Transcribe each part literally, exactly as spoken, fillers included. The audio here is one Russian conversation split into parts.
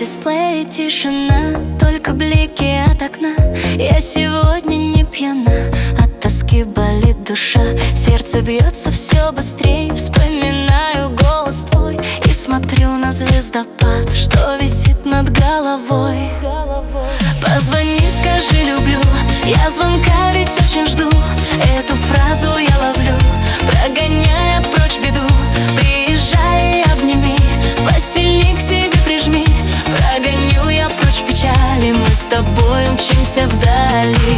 дисплее тишина, только блики от окна. Я сегодня не пьяна, от тоски болит душа. Сердце бьется все быстрее, вспоминаю голос твой и смотрю на звездопад, что висит над головой. Позвони, скажи люблю, я звонка ведь очень жду. Эту фразу я ловлю, прогоняя прочь беду. Приезжай и обними, посильней к себе прижми. Прогоню я прочь печали, мы с тобой умчимся вдали.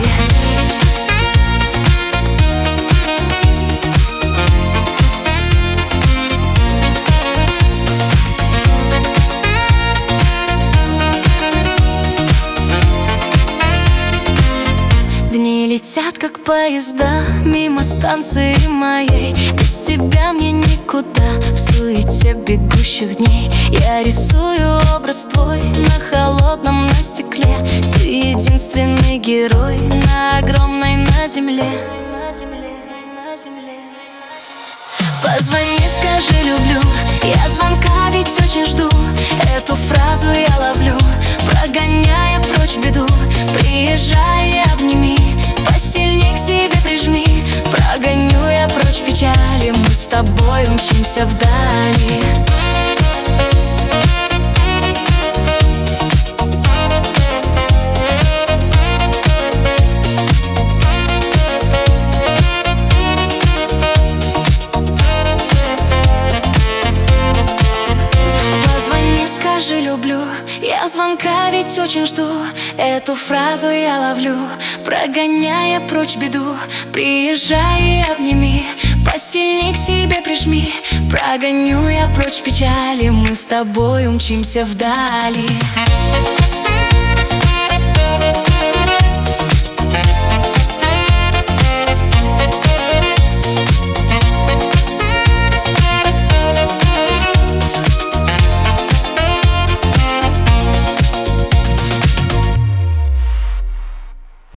Дни летят, как поезда, мимо станции моей. Без тебя мне никуда, в суете бегущих дней. Я рисую образ твой на холодном, на стекле. Ты единственный герой на огромной на земле. Позвони, скажи люблю, я звонка ведь очень жду. Эту фразу я ловлю, прогоняя прочь беду. Приезжай и обними, посильней к себе прижми. Прогоню я прочь печали, мы с тобой умчимся вдали. Скажи люблю, я звонка ведь очень жду. Эту фразу я ловлю, прогоняя прочь беду. Приезжай и обними, посильней к себе прижми. Прогоню я прочь печали, мы с тобой умчимся вдали.